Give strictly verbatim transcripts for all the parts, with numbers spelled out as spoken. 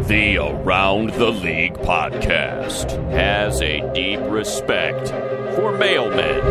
The Around the League podcast has a deep respect for mailmen.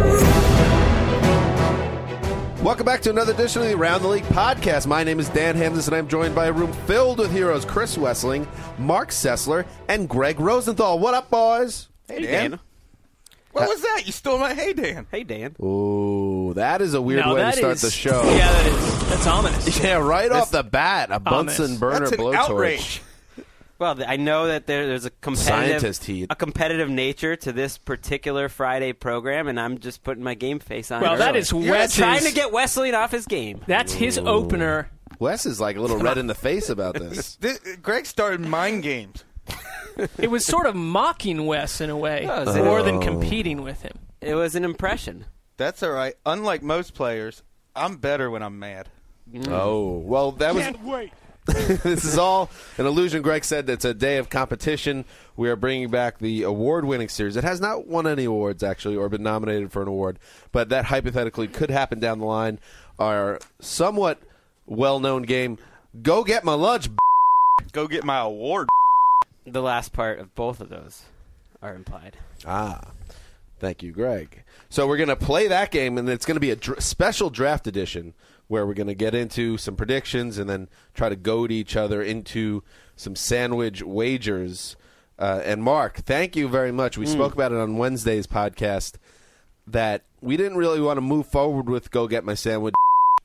Welcome back to another edition of the Around the League podcast. My name is Dan Hamsis, and I'm joined by a room filled with heroes Chris Wessling, Mark Sessler, and Greg Rosenthal. What up, boys? Hey, Dan. Dan. What was that? You stole my hey, Dan. Hey, Dan. Ooh, that is a weird no, way to start is, the show. Yeah, that is. That's ominous. Yeah, right That's off the bat, a Bunsen burner That's an blowtorch. outrage. Well, I know that there, there's a competitive, Scientist heat. a competitive nature to this particular Friday program, and I'm just putting my game face on. Well, it that early. is You're Wes's- trying to get Wesley off his game. That's his Ooh. opener. Wes is like a little red in the face about this. This, Greg started mind games. It was sort of mocking Wes in a way, Oh, is it? more than Oh. competing with him. It was an impression. That's all right. Unlike most players, I'm better when I'm mad. Oh, well, that was... Can't wait. This is all an illusion. Greg said it's a day of competition. We are bringing back the award-winning series. It has not won any awards, actually, or been nominated for an award, but that hypothetically could happen down the line. Our somewhat well-known game, Go Get My Lunch. Go get my award. The last part of both of those are implied. Ah, thank you, Greg. So we're going to play that game, and it's going to be a dr- special draft edition where we're going to get into some predictions and then try to goad each other into some sandwich wagers. Uh, and Mark, thank you very much. We mm. spoke about it on Wednesday's podcast that we didn't really want to move forward with Go Get My Sandwich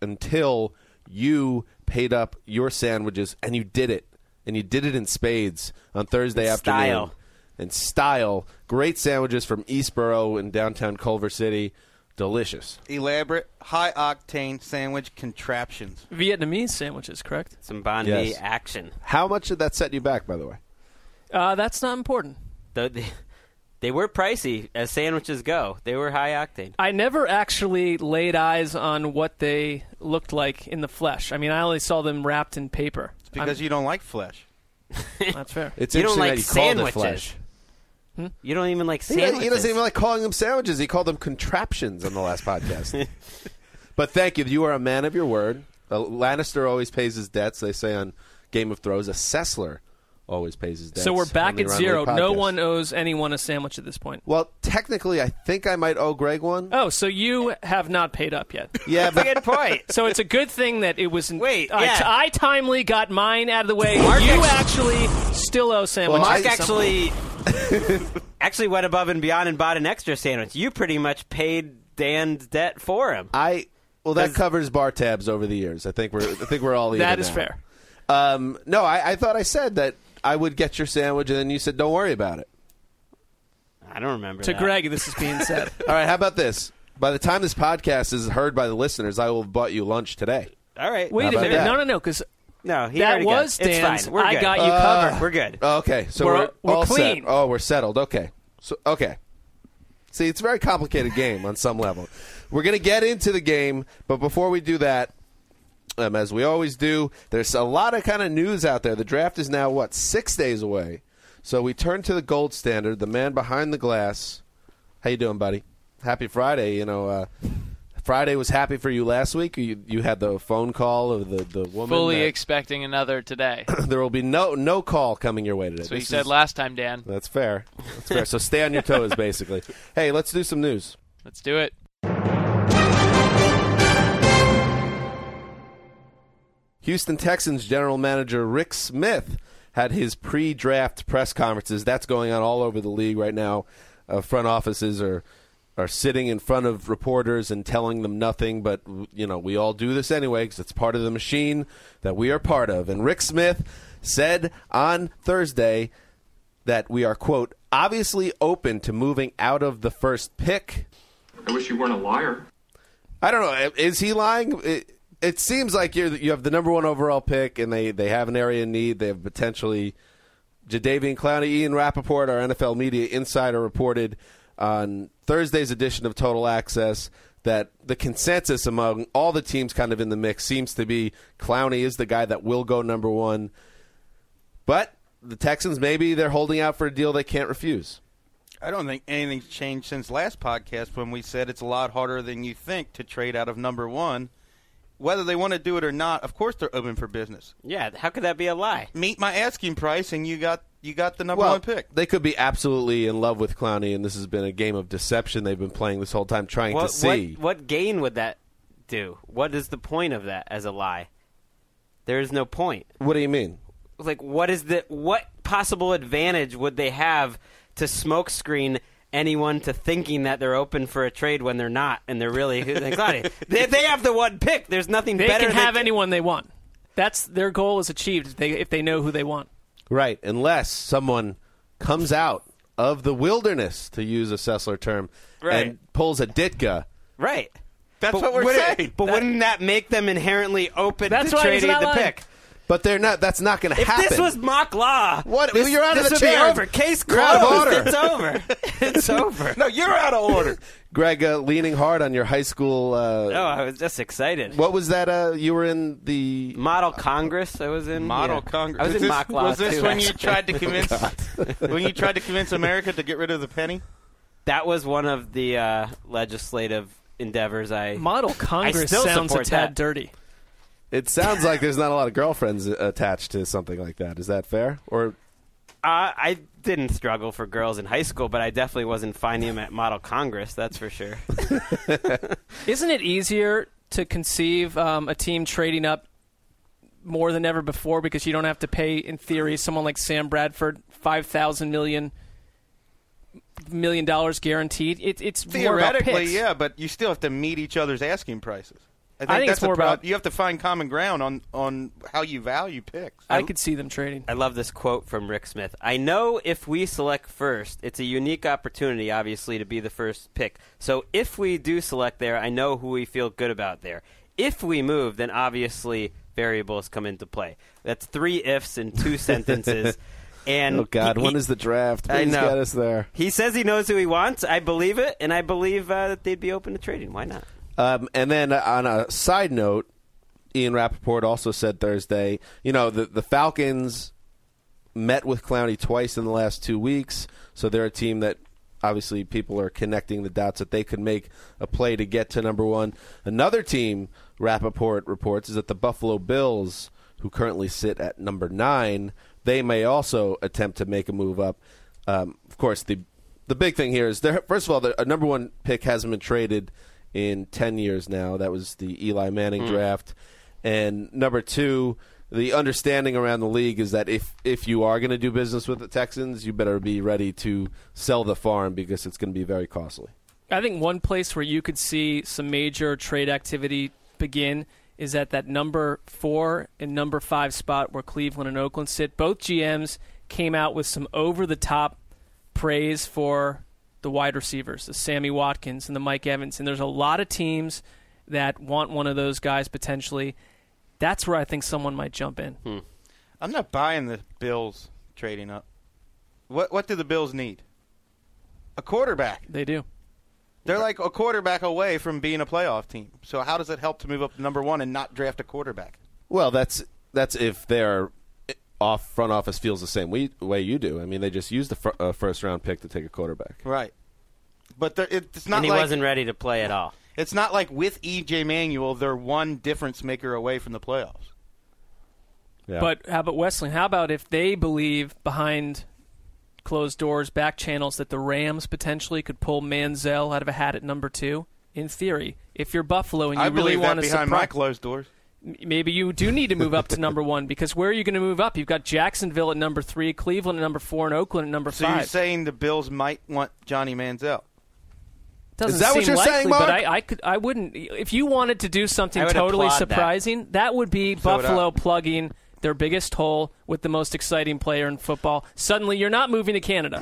until you paid up your sandwiches, and you did it. And you did it in spades on Thursday In afternoon. style. In style. Great sandwiches from Eastboro in downtown Culver City. Delicious. Elaborate, high-octane sandwich contraptions. Vietnamese sandwiches, correct? Some Bon Yes. Mi action. How much did that set you back, by the way? Uh, that's not important. The, the, they were pricey as sandwiches go. They were high octane. I never actually laid eyes on what they looked like in the flesh. I mean, I only saw them wrapped in paper. It's because I'm, you don't like flesh. That's fair. It's You don't interesting like that he called it sandwiches. flesh. You don't even like He, sandwiches. he doesn't even like calling them sandwiches. He called them contraptions on the last podcast. But thank you. You are a man of your word. A Lannister always pays his debts, they say on Game of Thrones. A Sessler always pays his debts. So we're on back the at Around zero. the League No podcast. one owes anyone a sandwich at this point. Well, technically, I think I might owe Greg one. Oh, so you have not paid up yet. Yeah, That's a but good point. So it's a good thing that it was. Wait, I, yeah. I timely got mine out of the way. Mark you actually- actually still owe sandwiches. Well, Mark I- actually actually went above and beyond and bought an extra sandwich. You pretty much paid Dan's debt for him. I well that Does- covers bar tabs over the years. I think we're I think we're all even That is now. fair. Um, no, I, I thought I said that I would get your sandwich, and then you said don't worry about it. I don't remember To that. Greg, this is being said. All right, how about this? By the time this podcast is heard by the listeners, I will have bought you lunch today. All right. Wait How a about minute. that? No, no, no, because No, he that already got was it. It's Dan's. fine. We're I good. got you Uh, covered. We're good. Oh, okay, so We're- we're, we're all clean. set. Oh, we're settled. Okay, so okay. See, it's a very complicated game on some level. We're going to get into the game, but before we do that, um, as we always do, there's a lot of kind of news out there. The draft is now, what, six days away. So we turn to the gold standard, the man behind the glass. How you doing, buddy? Happy Friday. You know, uh, Friday was happy for you last week. You, you had the phone call of the, the woman. Fully that- expecting another today. there will be no no call coming your way today. That's what you This said is- last time, Dan. That's fair. That's fair. So stay on your toes, basically. Hey, let's do some news. Let's do it. Houston Texans general manager Rick Smith had his pre-draft press conferences. That's going on all over the league right now. Uh, front offices are are sitting in front of reporters and telling them nothing, but you know we all do this anyway because it's part of the machine that we are part of. And Rick Smith said on Thursday that we are, quote, obviously open to moving out of the first pick. I wish you weren't a liar. I don't know. Is he lying? It, it seems like you're you have the number one overall pick, and they, they have an area in need. They have potentially Jadeveon Clowney, Ian Rappaport, our N F L media insider, reported on Thursday's edition of Total Access that the consensus among all the teams kind of in the mix seems to be Clowney is the guy that will go number one. But the Texans, maybe they're holding out for a deal they can't refuse. I don't think anything's changed since last podcast when we said it's a lot harder than you think to trade out of number one whether they want to do it or not, of course they're open for business. Yeah, how could that be a lie? Meet my asking price, and you got you got the number well, one pick. They could be absolutely in love with Clowney, and this has been a game of deception they've been playing this whole time, trying What, to see. what, what gain would that do? What is the point of that as a lie? There is no point. What do you mean? Like, what is the what possible advantage would they have to smokescreen anyone to thinking that they're open for a trade when they're not, and they're really Clowney? they, they have the one pick. There's nothing They better. can have than, anyone they want. That's their goal is achieved if they if they know who they want. Right, unless someone comes out of the wilderness, to use a Sessler term, Right. and pulls a Ditka. Right. That's But what we're would it- saying. But wouldn't that make them inherently open That's to why he's trading not the lying. pick? But they're not. That's not going to If happen. this was mock law, What? this, You're out of this the would chair. be over. Case You're out of closed. order. It's over. It's over. No, you're out of order. Greg, uh, leaning hard on your high school. Uh, Oh, I was just excited. What was that? Uh, you were in the. Model Congress I was in. Model yeah. Congress. I was Was in this- mock law Was this too, when you actually. tried to convince when you tried to convince America to get rid of the penny? That was one of the uh, legislative endeavors I. Model Congress still sounds a support tad that. dirty. It sounds like there's not a lot of girlfriends attached to something like that. Is that fair? Or Uh, I didn't struggle for girls in high school, but I definitely wasn't finding them at Model Congress. That's for sure. Isn't it easier to conceive um, a team trading up more than ever before because you don't have to pay, in theory, someone like Sam Bradford five thousand million million dollars guaranteed? It, it's more about Theoretically, picks. yeah, but you still have to meet each other's asking prices. I think, I think that's it's more the prob- about- you have to find common ground on, on how you value picks. I could see them trading. I love this quote from Rick Smith. I know if we select first, it's a unique opportunity, obviously, to be the first pick. So if we do select there, I know who we feel good about there. If we move, then obviously variables come into play. That's three ifs in two sentences. And oh God, he- when he- is the draft? I Please know. get us there. He says he knows who he wants. I believe it, and I believe uh, that they'd be open to trading. Why not? Um, and then uh, on a side note, Ian Rappaport also said Thursday, you know, the, the Falcons met with Clowney twice in the last two weeks, so they're a team that obviously people are connecting the dots that they could make a play to get to number one. Another team, Rappaport reports, is that the Buffalo Bills, who currently sit at number nine, they may also attempt to make a move up. Um, of course, the the big thing here is, there, first of all, the a number one pick hasn't been traded in ten years now. That was the Eli Manning Mm. draft. And number two, the understanding around the league is that if, if you are going to do business with the Texans, you better be ready to sell the farm because it's going to be very costly. I think one place where you could see some major trade activity begin is at that number four and number five spot where Cleveland and Oakland sit. Both G Ms came out with some over-the-top praise for the wide receivers, the Sammy Watkins and the Mike Evans. And there's a lot of teams that want one of those guys potentially. That's where I think someone might jump in. Hmm. I'm not buying the Bills trading up. What what do the Bills need? A quarterback. They do. They're like a quarterback away from being a playoff team. So how does it help to move up to number one and not draft a quarterback? Well, that's that's if their off front office feels the same way, way you do. I mean, they just used the fir- uh, first round pick to take a quarterback. Right. But there- it, it's not And he like wasn't ready to play at all. it's not like with E J Manuel, they're one difference maker away from the playoffs. Yeah. But how about Wesleyan? How about if they believe behind closed doors, back channels, that the Rams potentially could pull Manziel out of a hat at number two? In theory, if you're Buffalo and you I really believe want that to behind my surprise, closed doors. maybe you do need to move up to number one because where are you going to move up? You've got Jacksonville at number three, Cleveland at number four, and Oakland at number So five. you're saying the Bills might want Johnny Manziel? Doesn't Is that seem what you're likely, saying, but Mark? I, I could, I wouldn't. If you wanted to do something I would totally applaud that. surprising, that. would be So would Buffalo I. plugging their biggest hole with the most exciting player in football. Suddenly, you're not moving to Canada.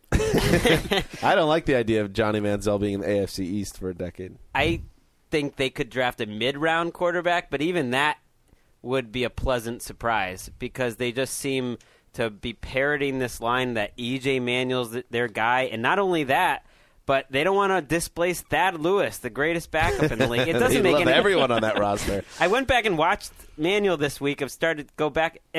I don't like the idea of Johnny Manziel being in the A F C East for a decade. I think they could draft a mid-round quarterback, but even that would be a pleasant surprise because they just seem to be parroting this line that E J Manuel's th- their guy, and not only that, but they don't want to displace Thad Lewis, the greatest backup in the league. It doesn't They make love any everyone on that roster. I went back and watched Manuel this week. I've started to go back, and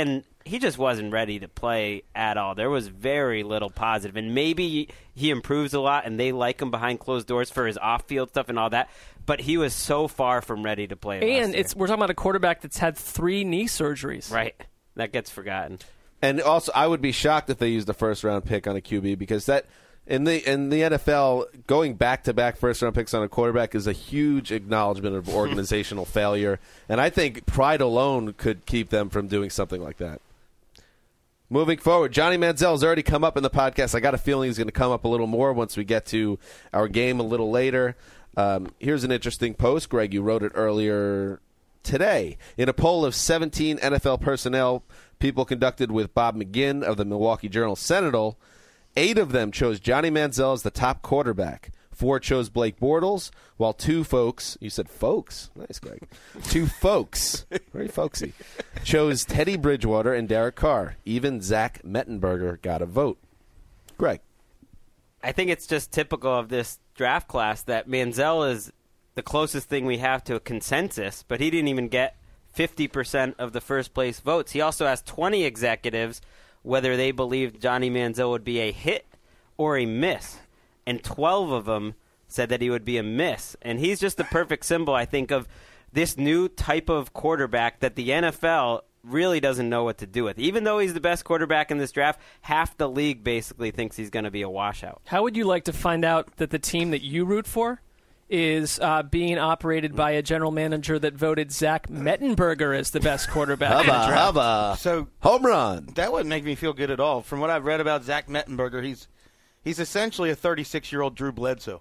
he just wasn't ready to play at all. There was very little positive, and maybe he improves a lot, and they like him behind closed doors for his off-field stuff and all that. But he was so far from ready to play. And last it's year. we're talking about a quarterback that's had three knee surgeries. Right. That gets forgotten. And also, I would be shocked if they used a first-round pick on a Q B because that in the in the N F L, going back-to-back first-round picks on a quarterback is a huge acknowledgement of organizational failure. And I think pride alone could keep them from doing something like that. Moving forward, Johnny Manziel has already come up in the podcast. I got a feeling he's going to come up a little more once we get to our game a little later. Um, here's an interesting post. Greg, you wrote it earlier today. In a poll of seventeen N F L personnel people conducted with Bob McGinn of the Milwaukee Journal-Sentinel, eight of them chose Johnny Manziel as the top quarterback. Four chose Blake Bortles, while two folks, you said folks, nice, Greg, two folks, very folksy, chose Teddy Bridgewater and Derek Carr. Even Zach Mettenberger got a vote. Greg. I think it's just typical of this draft class that Manziel is the closest thing we have to a consensus, but he didn't even get fifty percent of the first-place votes. He also asked twenty executives whether they believed Johnny Manziel would be a hit or a miss, and twelve of them said that he would be a miss. And he's just the perfect symbol, I think, of this new type of quarterback that the N F L really doesn't know what to do with. Even though he's the best quarterback in this draft, half the league basically thinks he's going to be a washout. How would you like to find out that the team that you root for is uh, being operated by a general manager that voted Zach Mettenberger as the best quarterback in the Hubba, draft? hubba. So Home run. that wouldn't make me feel good at all. From what I've read about Zach Mettenberger, he's he's essentially a thirty-six-year-old Drew Bledsoe.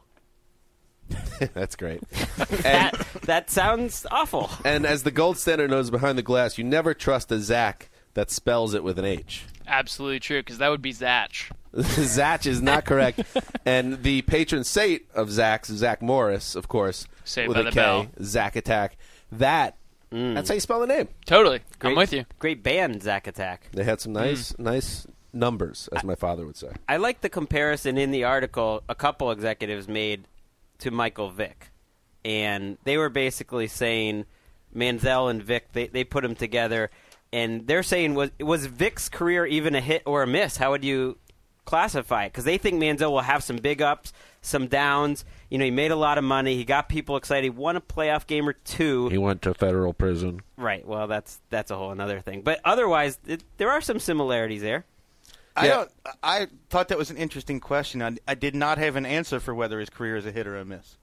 That's great. And, That, that sounds awful. and as the gold standard knows behind the glass, you never trust a Zach that spells it with an H. Absolutely true, because that would be Zach. Zach is not correct. And the patron saint of Zach's, Zach Morris, of course, Saved with by a the K, Bell. Zach Attack. That, that's how you spell the name. Totally. Great, I'm with you. Great band, Zach Attack. They had some nice, nice numbers, as my father would say. I like the comparison in the article a couple executives made to Michael Vick. And they were basically saying Manziel and Vick, they, they put them together. And they're saying, was was Vick's career even a hit or a miss? How would you classify it? Because they think Manziel will have some big ups, some downs. You know, he made a lot of money. He got people excited. He won a playoff game or two. He went to federal prison. Right. Well, that's that's a whole other thing. But otherwise, it, there are some similarities there. I Yeah. don't. I thought that was an interesting question. I, I did not have an answer for whether his career is a hit or a miss.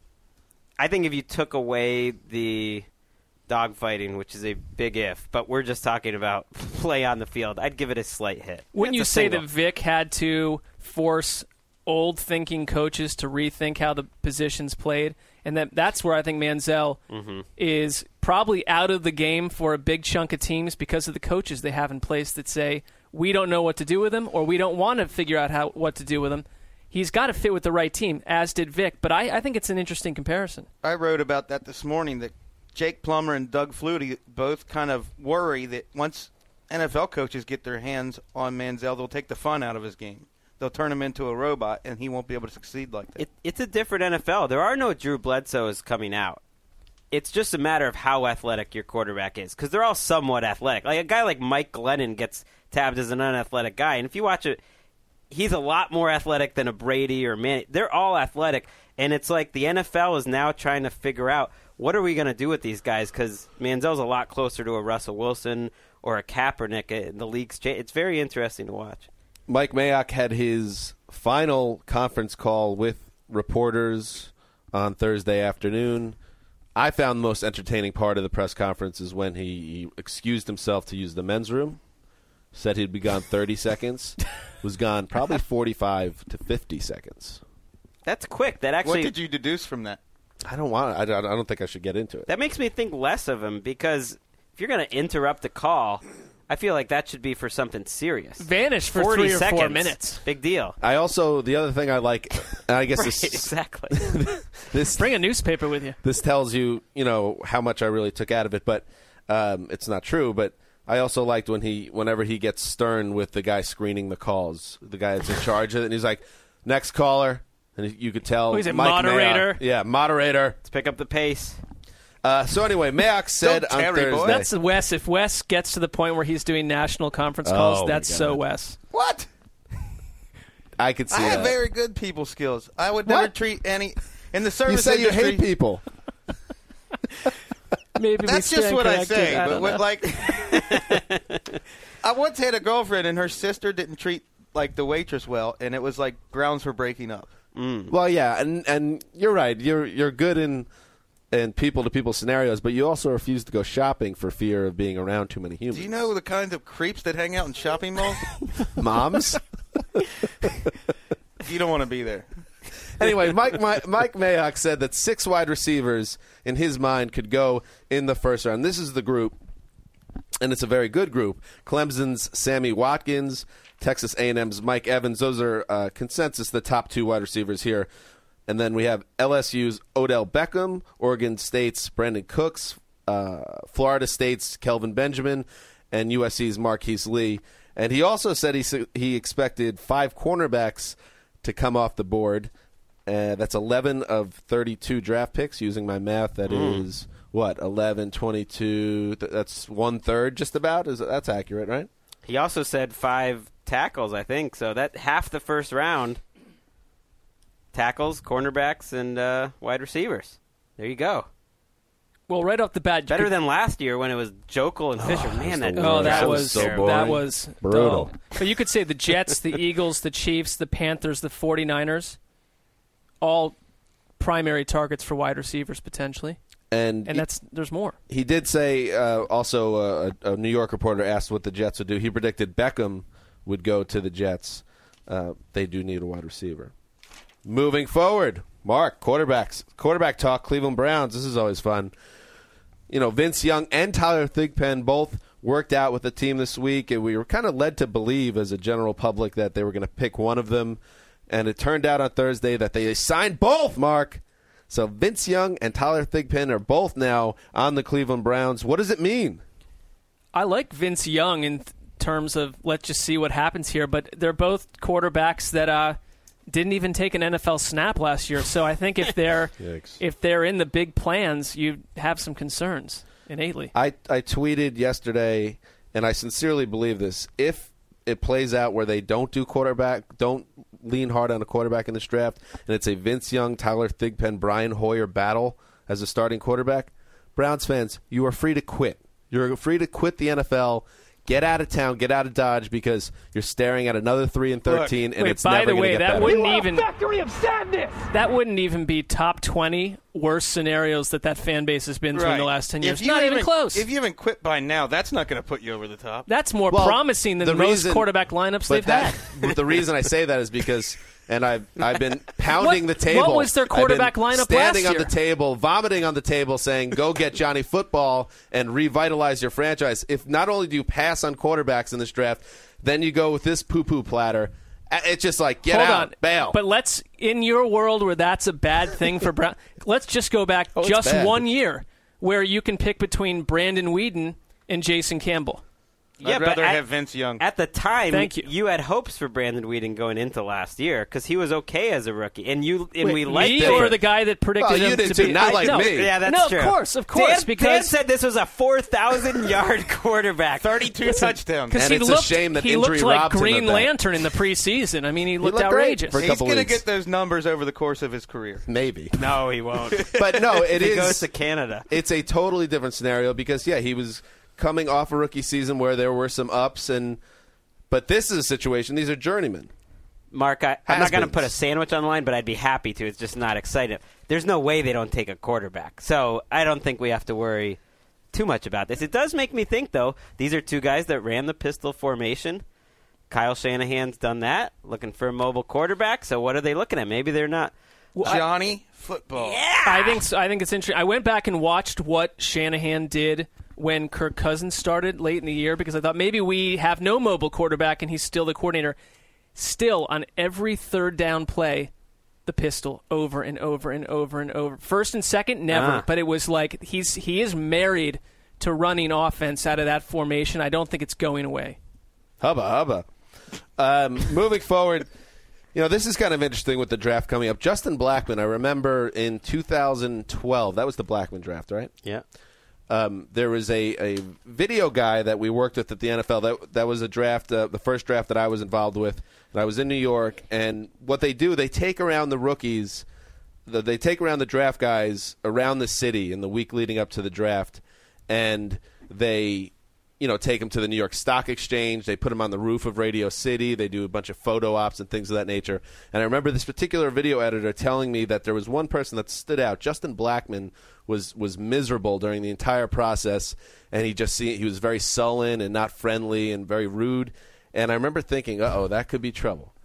I think if you took away the dogfighting, which is a big if, but we're just talking about play on the field, I'd give it a slight hit. Wouldn't It's you a say single. that Vic had to force old-thinking coaches to rethink how the positions played? And that that's where I think Manziel Mm-hmm. is probably out of the game for a big chunk of teams because of the coaches they have in place that say, we don't know what to do with him, or we don't want to figure out how what to do with him. He's got to fit with the right team, as did Vic. But I, I think it's an interesting comparison. I wrote about that this morning, that Jake Plummer and Doug Flutie both kind of worry that once N F L coaches get their hands on Manziel, they'll take the fun out of his game. They'll turn him into a robot, and he won't be able to succeed like that. It, it's a different N F L. There are no Drew Bledsoes coming out. It's just a matter of how athletic your quarterback is, because they're all somewhat athletic. Like a guy like Mike Glennon gets tabbed as an unathletic guy, and if you watch it, he's a lot more athletic than a Brady or Manny. They're all athletic, and it's like the N F L is now trying to figure out what are we going to do with these guys, because Manziel's a lot closer to a Russell Wilson or a Kaepernick in the league's change. It's very interesting to watch. Mike Mayock had his final conference call with reporters on Thursday afternoon. I found the most entertaining part of the press conference is when he, he excused himself to use the men's room, said he'd be gone thirty seconds, was gone probably forty-five to fifty seconds. That's quick. That What actually did you deduce from that? I don't want. I don't, I don't think I should get into it. that makes me think less of him, because if you're going to interrupt a call, I feel like that should be for something serious. Vanish for forty three or seconds, four minutes. big deal. I also the other thing I like, and I guess Right, this exactly. this Bring a newspaper with you. this tells you, you know, how much I really took out of it, but um, it's not true. But I also liked when he, whenever he gets stern with the guy screening the calls, the guy that's in charge of it, and he's like, "Next caller," and you could tell. Oh, he's a Mike moderator? Mayock- yeah, moderator. Let's pick up the pace. Uh, so anyway, Mayock said Don't on carry, boy. Thursday. That's Wes. If Wes gets to the point where he's doing national conference calls, Oh, my that's so God. Wes. What? I could see I have that. very good people skills. I would never What? treat any in the You service say you industry. hate people. Maybe That's we just stand what I corrected. say. I but don't what, know. like, I once had a girlfriend, and her sister didn't treat like the waitress well, and it was like grounds for breaking up. Well, yeah, and and you're right. You're you're good in in people to people scenarios, but you also refuse to go shopping for fear of being around too many humans. Do you know the kinds of creeps that hang out in shopping malls? moms? You don't want to be there. Anyway, Mike, Mike Mike Mayock said that six wide receivers in his mind could go in the first round. This is the group, and it's a very good group. Clemson's Sammy Watkins, Texas A and M's Mike Evans. Those are uh, consensus the top two wide receivers here. And then we have L S U's Odell Beckham, Oregon State's Brandon Cooks, uh, Florida State's Kelvin Benjamin, and U S C's Marquise Lee. And he also said he he expected five cornerbacks to come off the board. Uh, that's eleven of thirty-two draft picks. Using my math, that mm. is what eleven, twenty-two. Th- that's one third, just about. Is that's accurate, right? He also said five tackles, I think. So that half the first round. Tackles, cornerbacks, and uh, wide receivers. There you go. Well, right off the bat, better could, than last year when it was Jokel and Fisher. Oh, Man, that oh, that That was was so that boring. was Brutal. dull. But you could say the Jets, the Eagles, the Chiefs, the Panthers, the forty-niners, all primary targets for wide receivers potentially. And, And he, that's there's more. he did say uh, also uh, a, a New York reporter asked what the Jets would do. He predicted Beckham would go to the Jets. Uh, they do need a wide receiver. Moving forward, Mark, quarterbacks. Quarterback talk, Cleveland Browns. This is always fun. You know, Vince Young and Tyler Thigpen both worked out with the team this week, and we were kind of led to believe as a general public that they were going to pick one of them. And it turned out on Thursday that they signed both, Mark. So Vince Young and Tyler Thigpen are both now on the Cleveland Browns. What does it mean? I like Vince Young in th- terms of let's just see what happens here, but they're both quarterbacks that uh, didn't even take an N F L snap last year. So I think if they're if they're in the big plans, you have some concerns innately. I, I tweeted yesterday, and I sincerely believe this, if it plays out where they don't do quarterback, don't lean hard on a quarterback in this draft, and it's a Vince Young, Tyler Thigpen, Brian Hoyer battle as a starting quarterback, Browns fans, you are free to quit. You're free to quit the N F L. Get out of town, get out of Dodge, because you're staring at another three and thirteen, Look, and wait, it's by never the going to way, get that better. wouldn't even factory of sadness. That wouldn't even be top twenty worst scenarios that that fan base has been through in the last ten years. If you Not even close. If you haven't quit by now, that's not going to put you over the top. That's more Well, promising than the most reason- quarterback lineups But they've that, had. but the reason I say that is because, and I've I've been pounding What- the table. what was their quarterback I've been lineup standing last on year? the table, vomiting on the table, saying, "Go get Johnny Football and revitalize your franchise." If not only do you pass on quarterbacks in this draft, then you go with this poo-poo platter. It's just like get Hold out, on. bail. But let's in your world where that's a bad thing for Brown. Let's just go back Oh, it's just bad. one year where you can pick between Brandon Whedon and Jason Campbell. Yeah, I'd but rather at- have Vince Young. At the time, Thank you. you had hopes for Brandon Whedon going into last year because he was okay as a rookie, and you and Wait, we liked me him. or the guy that predicted Well, you him did to too, be not I- like no, me. Yeah, that's no, true. of course, of course, Dan, because Dan said this was a four thousand yard quarterback. thirty-two touchdowns. Because And he it's a looked, shame that he injury looked like robbed him of Green that. Lantern in the preseason. I mean, he looked looked great outrageous. for a He's couple going to weeks. get those numbers over the course of his career. Maybe, No, he won't. but no, it he is. goes to Canada. It's a totally different scenario because yeah, he was coming off a rookie season where there were some ups and. But this is a situation. These are journeymen. Mark, I, I'm not going to Has-beens. put a sandwich on the line, but I'd be happy to. It's just not exciting. There's no way they don't take a quarterback. So I don't think we have to worry too much about this. It does make me think, though, these are two guys that ran the pistol formation. Kyle Shanahan's done that, looking for a mobile quarterback. So what are they looking at? Maybe they're not. Johnny Football. I think so, I think it's interesting. I went back and watched what Shanahan did when Kirk Cousins started late in the year because I thought maybe we have no mobile quarterback and he's still the coordinator. Still, on every third down play, the pistol over and over and over and over. First and second, never. Ah. But it was like he's he is married to running offense out of that formation. I don't think it's going away. Hubba hubba. Um, moving forward, You know, this is kind of interesting with the draft coming up. Justin Blackmon, I remember in two thousand twelve, that was the Blackmon draft, right? Yeah. Um, there was a, a video guy that we worked with at the N F L. That that was a draft, uh, the first draft that I was involved with. And I was in New York, and what they do, they take around the rookies, the, they take around the draft guys around the city in the week leading up to the draft, and they, you know, take them to the New York Stock Exchange. They put them on the roof of Radio City. They do a bunch of photo ops and things of that nature. And I remember this particular video editor telling me that there was one person that stood out. Justin Blackmon was was miserable during the entire process, and he just see, he was very sullen and not friendly and very rude. And I remember thinking, uh-oh, that could be trouble.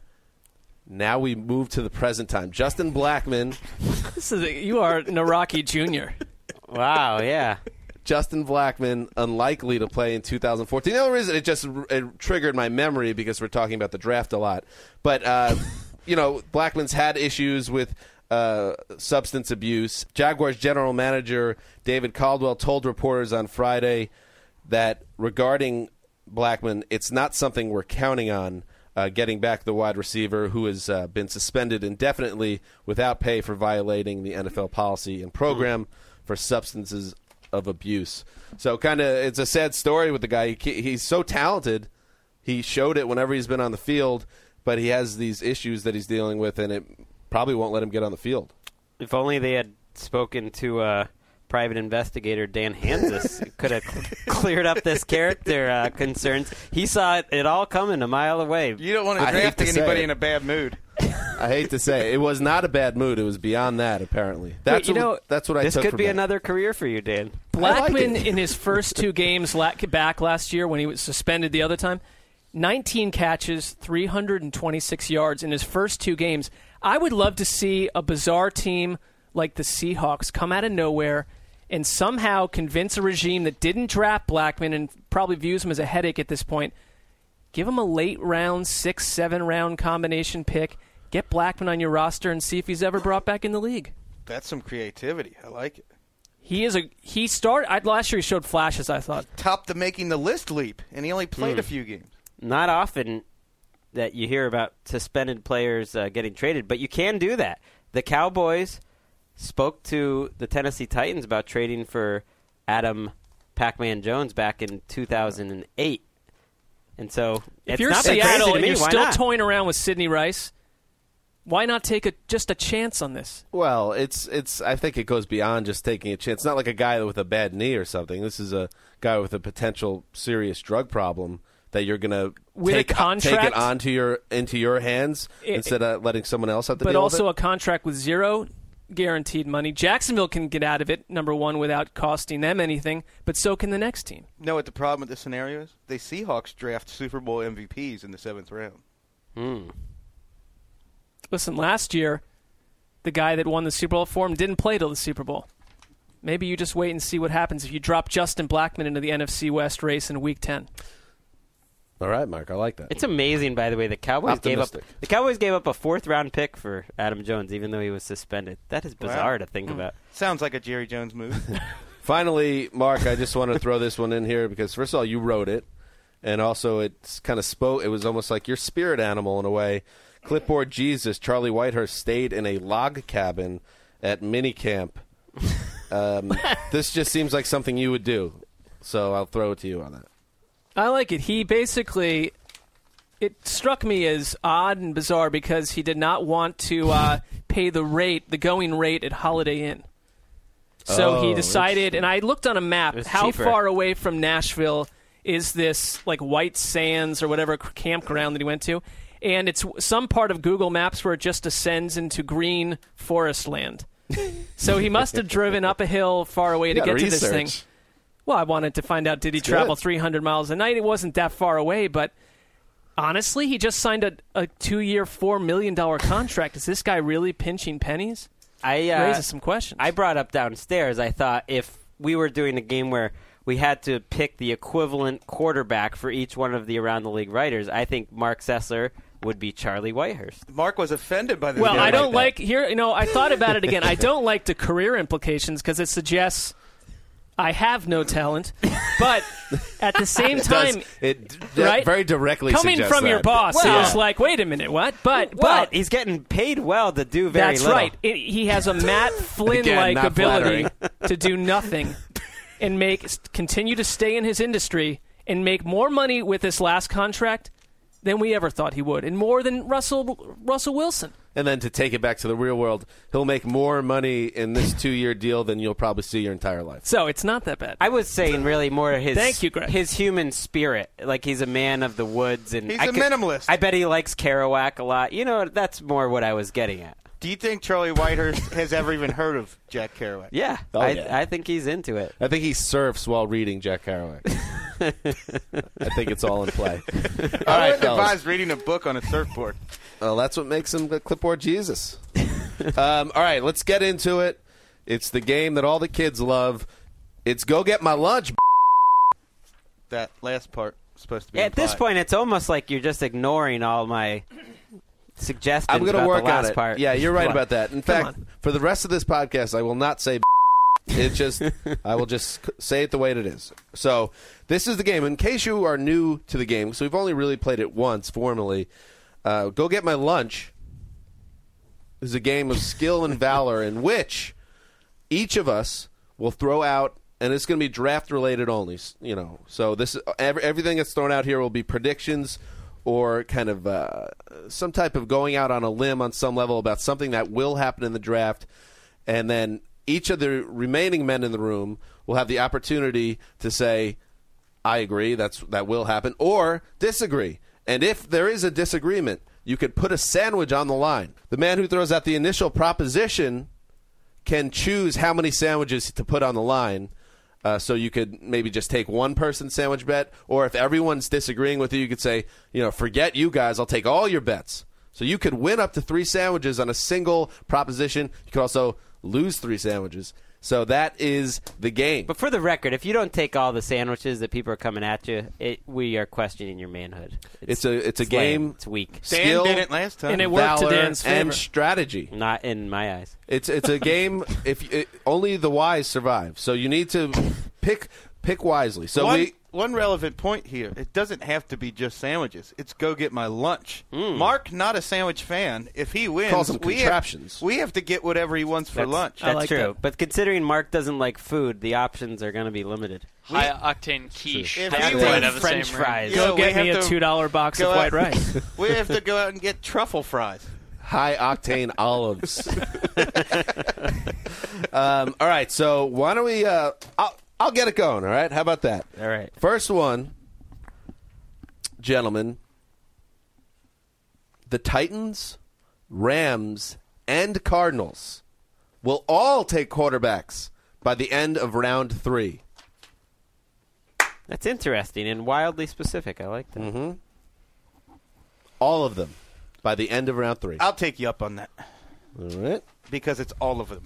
Now we move to the present time. Justin Blackmon. This is a, you are Naraki Junior Wow, yeah. Justin Blackmon, unlikely to play in two thousand fourteen. The only reason it just it triggered my memory because we're talking about the draft a lot. But, uh, you know, Blackmon's had issues with uh, substance abuse. Jaguars general manager David Caldwell told reporters on Friday that regarding Blackmon, it's not something we're counting on, uh, getting back the wide receiver who has uh, been suspended indefinitely without pay for violating the N F L policy and program for substances of abuse. So kind of it's a sad story with the guy. He, he's so talented. He showed it whenever he's been on the field, but he has these issues that he's dealing with, and it probably won't let him get on the field. If only they had spoken to uh, private investigator Dan Hansis, could have cl- cleared up this character uh, concerns. He saw it, it all coming a mile away. You don't want to I hate draft to say anybody it. in a bad mood. I hate to say it. It was not a bad mood. It was beyond that, apparently. That's Wait, you what, know, that's what I this took could from be that. another career for you, Dan. like Blackmon, it. in his first two games la- back last year when he was suspended the other time, nineteen catches, three hundred twenty-six yards in his first two games. I would love to see a bizarre team like the Seahawks come out of nowhere and somehow convince a regime that didn't draft Blackmon and probably views him as a headache at this point, give him a late round, six, seven round combination pick, get Blackmon on your roster and see if he's ever brought back in the league. That's some creativity. I like it. He is a he started I, last year. He showed flashes. I thought Topped the making the list leap, and he only played Hmm. a few games. Not often that you hear about suspended players uh, getting traded, but you can do that. The Cowboys spoke to the Tennessee Titans about trading for Adam Pac-Man Jones back in two thousand eight. And so if it's you're not that crazy Seattle to and me. you're Why still not? toying around with Sidney Rice, why not take a just a chance on this? Well, it's it's. I think it goes beyond just taking a chance. It's not like a guy with a bad knee or something. This is a guy with a potential serious drug problem that you're going to With a take, take contract? it onto your into your hands It- instead of letting someone else have to But deal also with a contract with zero guaranteed money. Jacksonville can get out of it, number one, without costing them anything, but so can the next team. Know what the problem with this scenario is? The Seahawks draft Super Bowl M V Ps in the seventh round. Hmm. Listen, last year, the guy that won the Super Bowl for him didn't play till the Super Bowl. Maybe you just wait and see what happens if you drop Justin Blackmon into the N F C West race in Week ten. it. All right, Mark, I like that. It's amazing, by the way, the Cowboys gave up Optimistic. the Cowboys gave up a fourth round pick for Adam Jones, even though he was suspended. That is bizarre Wow. to think about. Sounds like a Jerry Jones move. Finally, Mark, I just want to throw this one in here because first of all, you wrote it, and also it's kind of spoke. It was almost like your spirit animal in a way. Clipboard Jesus, Charlie Whitehurst stayed in a log cabin at minicamp. Um, this just seems like something you would do, so I'll throw it to you on that. I like it. He basically, it struck me as odd and bizarre because he did not want to uh, pay the rate, the going rate at Holiday Inn. So Oh, he decided, and I looked on a map, It was how cheaper. far away from Nashville is this, like, White Sands or whatever campground that he went to? And it's some part of Google Maps where it just descends into green forest land. So he must have driven up a hill far away to You get gotta to this thing. research. Well, I wanted to find out, did he It's travel good. three hundred miles a night? It wasn't that far away, but honestly, he just signed a, a two-year, four million dollars contract. Is this guy really pinching pennies? I uh, Raises some questions. I brought up downstairs. I thought if we were doing a game where we had to pick the equivalent quarterback for each one of the Around the League writers, I think Mark Sessler would be Charlie Whitehurst. Mark was offended by this. well, guy I don't that. like, here, you know, I thought about it again. I don't like the career implications because it suggests I have no talent, but at the same It time, does- it d- right? very directly coming suggests from your that. boss, Well- is like, wait a minute, what? But Well, but he's getting paid well to do very that's little. right. It, he has a Matt Flynn-like Again, not ability to do nothing and make continue to stay in his industry and make more money with this last contract than we ever thought he would, and more than Russell Russell Wilson. And then to take it back to the real world, he'll make more money in this two-year deal than you'll probably see your entire life. So it's not that bad. I was saying really more his Thank you, Greg. his human spirit. Like he's a man of the woods, and He's I a could- minimalist. I bet he likes Kerouac a lot. You know, that's more what I was getting at. Do you think Charlie Whitehurst has ever even heard of Jack Kerouac? Yeah, Oh, I, yeah. I think he's into it. I think he surfs while reading Jack Kerouac. I think it's all in play. All I right, wouldn't fellas. advise reading a book on a surfboard. Well, that's what makes him the clipboard Jesus. um, all right, let's get into it. It's the game that all the kids love. It's go get my lunch. That last part is supposed to be Yeah, at this implied. point, it's almost like you're just ignoring all my suggestions. I'm going to about work the last on it. Part. Yeah, you're right Come on. about that. In Come fact, on. for the rest of this podcast, I will not say. It's just I will just c- say it the way it is. So this is the game. In case you are new to the game, so we've only really played it once formally. Uh, go get my lunch is a game of skill and valor in which each of us will throw out, and it's going to be draft related only. s- You know, so this every, everything that's thrown out here will be predictions or kind of uh, some type of going out on a limb on some level about something that will happen in the draft, and then each of the remaining men in the room will have the opportunity to say, I agree, that's that will happen, or disagree. And if there is a disagreement, you could put a sandwich on the line. The man who throws out the initial proposition can choose how many sandwiches to put on the line. Uh, so you could maybe just take one person's sandwich bet, or if everyone's disagreeing with you, you could say, you know, forget you guys, I'll take all your bets. So you could win up to three sandwiches on a single proposition. You could also lose three sandwiches. So that is the game. But for the record, if you don't take all the sandwiches that people are coming at you, it, we are questioning your manhood. It's a it's a lame. game. It's weak. Dan Skill, did it last time. And it worked to valor, Dan's favor. and strategy. Not in my eyes. It's it's a game. If it, only the wise survive, so you need to pick pick wisely. So one, we one relevant point here. It doesn't have to be just sandwiches. It's go get my lunch. Mm. Mark, not a sandwich fan. If he wins, Calls them we contraptions. Have, we have to get whatever he wants for That's, lunch. That's like true. that. But considering Mark doesn't like food, the options are going to be limited. High octane quiche. If Has we to win have the French same ring. fries. Yeah, Go we get me have a to two dollar box go of white out- rice. we have to go out and get truffle fries. high octane olives. um, all right, so why don't we? Uh, I'll I'll get it going. All right, how about that? All right. First one, gentlemen. The Titans, Rams, and Cardinals will all take quarterbacks by the end of round three. That's interesting and wildly specific. I like that. Mm-hmm. All of them by the end of round three. I'll take you up on that All right. because it's all of them.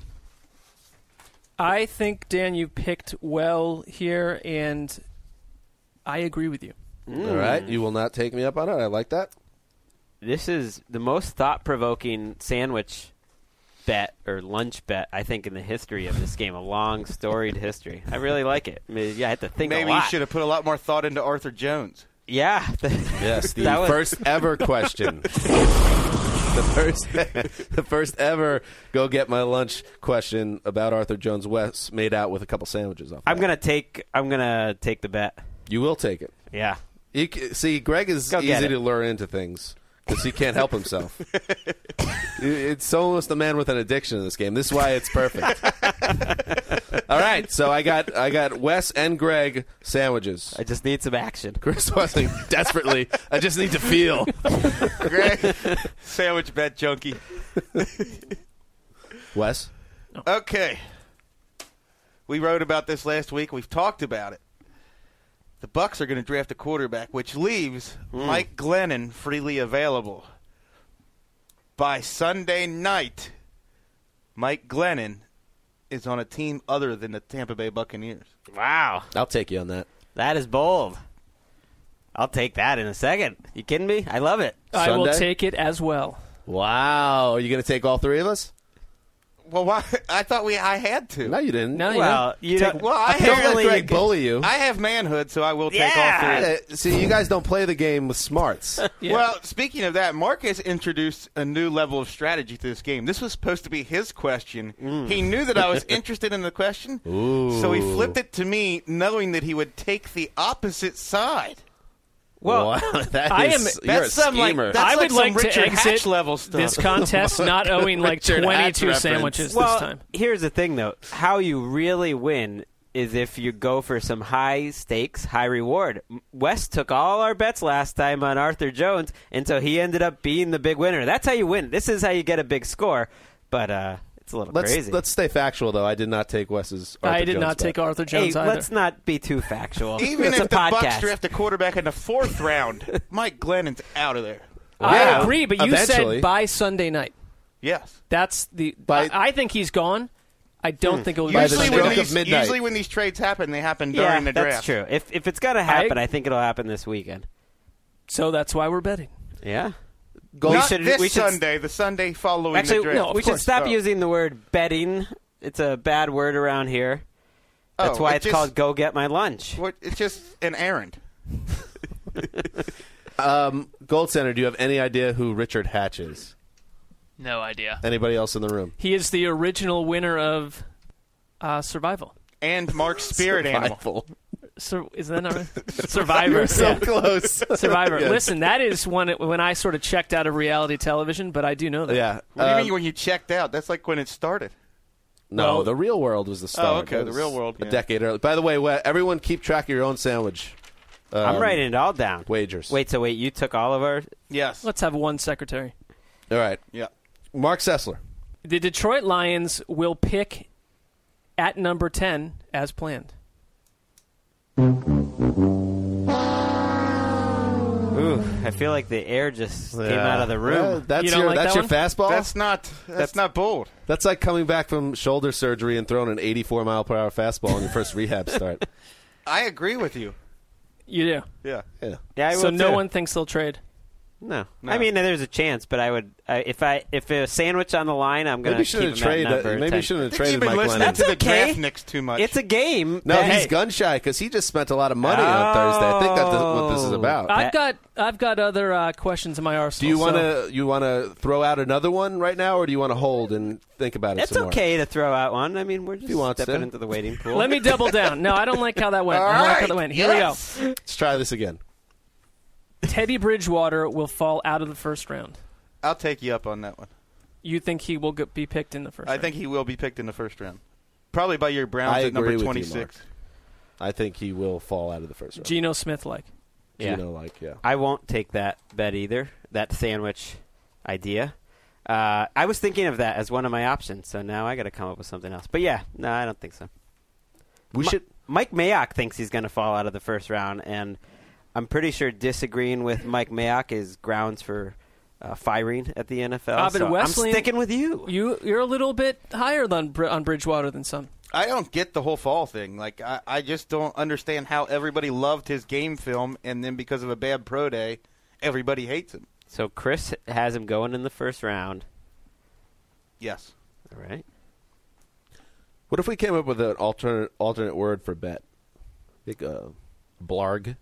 I think, Dan, you picked well here, and I agree with you. All right. You will not take me up on it. I like that. This is the most thought-provoking sandwich bet or lunch bet, I think, in the history of this game. A long, storied history. I really like it. I mean, yeah, I had to think Maybe a you lot. should have put a lot more thought into Arthur Jones. Yeah. Yes, the That was- first ever question. the first, the first ever go get my lunch question about Arthur Jones West made out with a couple sandwiches off. I'm that. gonna take. I'm gonna take the bet. You will take it. Yeah. You, c- see, Greg is Go get easy it. to lure into things because he can't help himself. It's almost a man with an addiction in this game. This is why it's perfect. All right, so I got I got Wes and Greg sandwiches. I just need some action. Chris Wessling desperately. I just need to feel. Greg, sandwich bet junkie. Wes, Okay. We wrote about this last week. We've talked about it. The Bucs are going to draft a quarterback, which leaves Mike Glennon freely available. By Sunday night, Mike Glennon is on a team other than the Tampa Bay Buccaneers. Wow. I'll take you on that. That is bold. I'll take that in a second. You kidding me? I love it. I will Sunday? take it as well. Wow, are you going to take all three of us? Well, why? I thought we. I had to. No, you didn't. No, you Well, don't. you Take- don't. well, I Don't let apparently Greg you bully you. I have manhood, so I will take Yeah. all three. Uh, See, you guys don't play the game with smarts. Yeah. Well, speaking of that, Mark has introduced a new level of strategy to this game. This was supposed to be his question. He knew that I was interested in the question, Ooh. so he flipped it to me, knowing that he would take the opposite side. Well, Wow, that I is- am- You're that's a some, like, schemer. that's I would some like to Richard exit Hatch level stuff. this contest not owing like Richard Hatch twenty-two reference. sandwiches well, this time. here's the thing, though. How you really win is if you go for some high stakes, high reward. West took all our bets last time on Arthur Jones, and so he ended up being the big winner. That's how you win. This is how you get a big score, but uh, it's a little Let's crazy. let's stay factual though. I did not take Wes's. Arthur I did Jones not bet. take Arthur hey, Jones either. let's not be too factual. Even it's if a the Bucks podcast. draft a quarterback in the fourth round, Mike Glennon's out of there. I Wow. agree, but you Eventually. said by Sunday night. Yes. That's the. By- I, I think he's gone. I don't think it will By be the Usually Sunday stroke when, night. of these, midnight. usually when these trades happen, they happen yeah, during the draft. that's true. If if it's gonna happen, I, think it'll happen this weekend. So that's why we're betting. Yeah. Gold- Not should- this we should- Sunday, the Sunday following Actually, the draft. no, of we should course. stop Oh. using the word betting. It's a bad word around here. That's Oh, why it it's just- called "Go Get My Lunch." What, it's just an errand. Um, Gold Center, do you have any idea who Richard Hatch is? No idea. Anybody else in the room? He is the original winner of uh, Survival. And Mark's spirit animal. Survival. Sur- is that not right? Survivor. You're so yeah. close. Survivor. Yes. Listen, that is one when I sort of checked out of reality television, but I do know that. Yeah. What do you Um, mean when you checked out? That's like when it started. No, Well- the real world was the start. okay, That the was real world, A yeah. decade early. By the way, we- everyone keep track of your own sandwich. I'm um, writing it all down. Wagers. Wait, so wait, you took all of our? Yes. Let's have one secretary. All right. Yeah. Mark Sessler. The Detroit Lions will pick at number ten as planned. Ooh, I feel like the air just came out of the room. Well, that's You don't your like that's that your fastball. That's not that's, That's- not bold. That's like coming back from shoulder surgery and throwing an eighty-four mile per hour fastball on your first rehab start. I agree with you. You do. Yeah. Yeah. Yeah, I So will no too. one thinks they'll trade. No. No. I mean, there's a chance, but I would I, if I if a sandwich on the line, I'm gonna Maybe you keep shouldn't him have traded. at that- number Maybe ten. you shouldn't have I think traded you've been Mike listening Lennon. to the okay. draft Knicks too much. It's a game. No, that- he's hey, gun shy because he just spent a lot of money on Thursday. I think that's what this is about. I- I've got I've got other uh, questions in my arsenal. do you so- want to you want to throw out another one right now, or do you want to hold and think about it? It's some okay to throw out one. I mean, we're just he wants stepping to. into the waiting pool. Let me double down. No, I don't like how that went. All I don't like how right, that went. Here yes. we go. Let's try this again. Teddy Bridgewater will fall out of the first round. I'll take you up on that one. You think he will get, be picked in the first I round? think he will be picked in the first round. Probably by your Browns I at agree number with you, twenty-six. Mark. I think he will fall out of the first round. Geno Smith like. Yeah. Gino, like, yeah. I won't take that bet either. That sandwich idea. Uh, I was thinking of that as one of my options, so now I got to come up with something else. But yeah, no, I don't think so. We Mi- should. Mike Mayock thinks he's going to fall out of the first round, and I'm pretty sure disagreeing with Mike Mayock is grounds for uh, firing at the N F L. Ah, but so I'm Wesleyan- sticking with you. You you're a little bit higher than Br- on Bridgewater than some. I don't get the whole fall thing. Like I, I just don't understand how everybody loved his game film, and then because of a bad pro day, everybody hates him. So Chris has him going in the first round. Yes. All right. What if we came up with an alternate alternate word for bet? Like uh, blarg.